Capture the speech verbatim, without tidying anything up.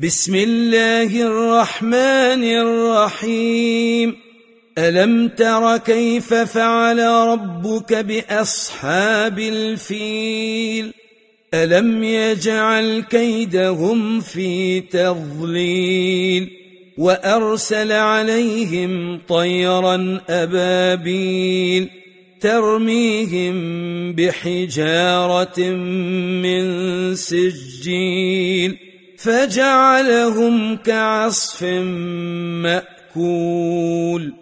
بسم الله الرحمن الرحيم. ألم تر كيف فعل ربك بأصحاب الفيل؟ ألم يجعل كيدهم في تضليل وأرسل عليهم طيرا أبابيل ترميهم بحجارة من سجيل فجعلهم كعصف مأكول.